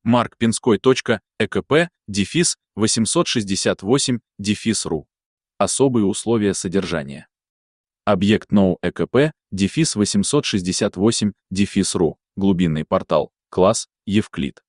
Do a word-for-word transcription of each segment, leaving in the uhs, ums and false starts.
mark.pinskoy.экп, дефис восемьсот шестьдесят восемь, дефис ру. Особые условия содержания. Объект NoEKP, дефис восемьсот шестьдесят восемь, дефис ру, глубинный портал, класс, Евклид.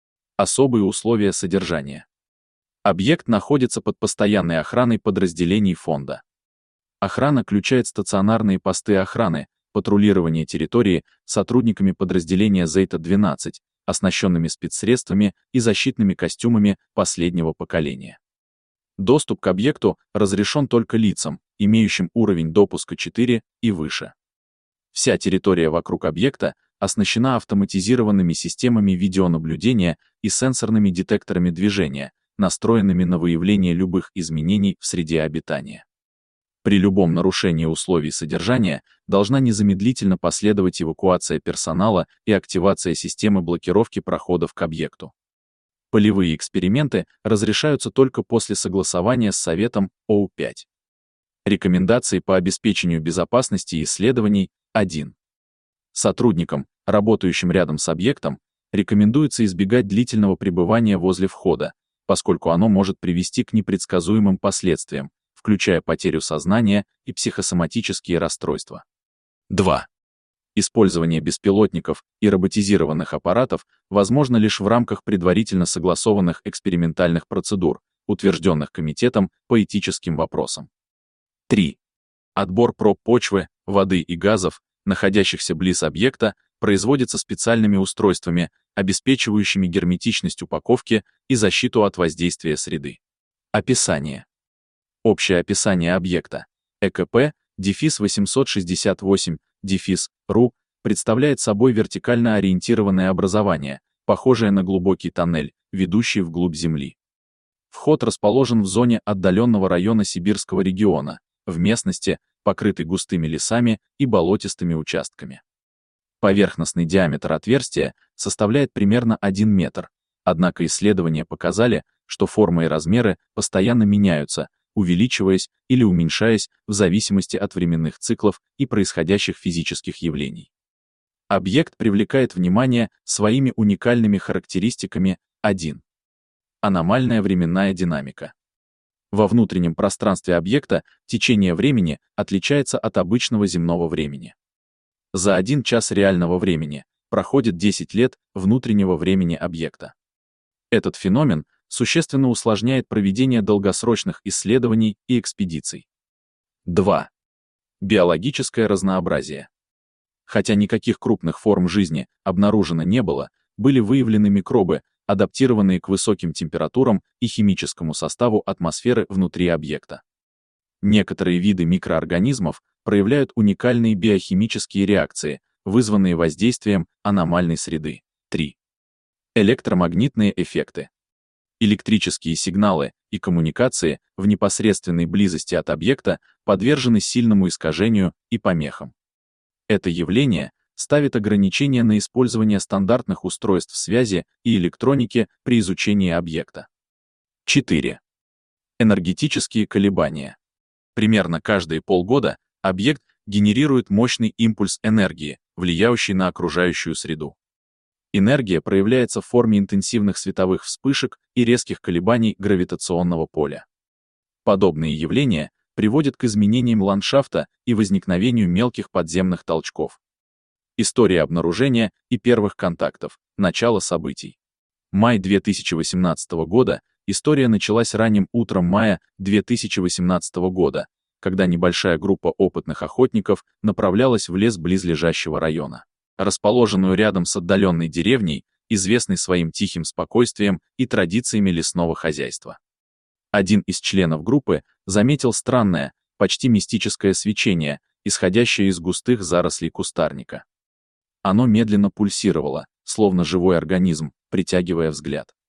Особые условия содержания. Объект находится под постоянной охраной подразделений фонда. Охрана включает стационарные посты охраны, патрулирование территории сотрудниками подразделения Зета двенадцать, оснащенными спецсредствами и защитными костюмами последнего поколения. Доступ к объекту разрешен только лицам, имеющим уровень допуска четыре и выше. Вся территория вокруг объекта оснащена автоматизированными системами видеонаблюдения и сенсорными детекторами движения, настроенными на выявление любых изменений в среде обитания. При любом нарушении условий содержания должна незамедлительно последовать эвакуация персонала и активация системы блокировки проходов к объекту. Полевые эксперименты разрешаются только после согласования с Советом О У пять. Рекомендации по обеспечению безопасности исследований. один. Сотрудникам, работающим рядом с объектом, рекомендуется избегать длительного пребывания возле входа, поскольку оно может привести к непредсказуемым последствиям, включая потерю сознания и психосоматические расстройства. два. Использование беспилотников и роботизированных аппаратов возможно лишь в рамках предварительно согласованных экспериментальных процедур, утвержденных Комитетом по этическим вопросам. три. Отбор проб почвы, воды и газов, находящихся близ объекта, производится специальными устройствами, обеспечивающими герметичность упаковки и защиту от воздействия среды. Описание. Общее описание объекта. ЭКП, дефис восемьсот шестьдесят восемь, дефис ру, представляет собой вертикально ориентированное образование, похожее на глубокий тоннель, ведущий вглубь Земли. Вход расположен в зоне отдаленного района Сибирского региона, в местности, покрытой густыми лесами и болотистыми участками. Поверхностный диаметр отверстия составляет примерно один метр, однако исследования показали, что форма и размеры постоянно меняются, увеличиваясь или уменьшаясь в зависимости от временных циклов и происходящих физических явлений. Объект привлекает внимание своими уникальными характеристиками. один. Аномальная временная динамика. Во внутреннем пространстве объекта течение времени отличается от обычного земного времени. За один час реального времени проходит десять лет внутреннего времени объекта. Этот феномен существенно усложняет проведение долгосрочных исследований и экспедиций. два. Биологическое разнообразие. Хотя никаких крупных форм жизни обнаружено не было, были выявлены микробы, адаптированные к высоким температурам и химическому составу атмосферы внутри объекта. Некоторые виды микроорганизмов проявляют уникальные биохимические реакции, вызванные воздействием аномальной среды. три. Электромагнитные эффекты. Электрические сигналы и коммуникации в непосредственной близости от объекта подвержены сильному искажению и помехам. Это явление ставит ограничения на использование стандартных устройств связи и электроники при изучении объекта. четыре. Энергетические колебания. Примерно каждые полгода объект генерирует мощный импульс энергии, влияющий на окружающую среду. Энергия проявляется в форме интенсивных световых вспышек и резких колебаний гравитационного поля. Подобные явления приводят к изменениям ландшафта и возникновению мелких подземных толчков. История обнаружения и первых контактов. Начало событий. Май две тысячи восемнадцатого года. История началась ранним утром мая две тысячи восемнадцатого года, когда небольшая группа опытных охотников направлялась в лес близлежащего района, расположенную рядом с отдаленной деревней, известной своим тихим спокойствием и традициями лесного хозяйства. Один из членов группы заметил странное, почти мистическое свечение, исходящее из густых зарослей кустарника. Оно медленно пульсировало, словно живой организм, притягивая взгляд.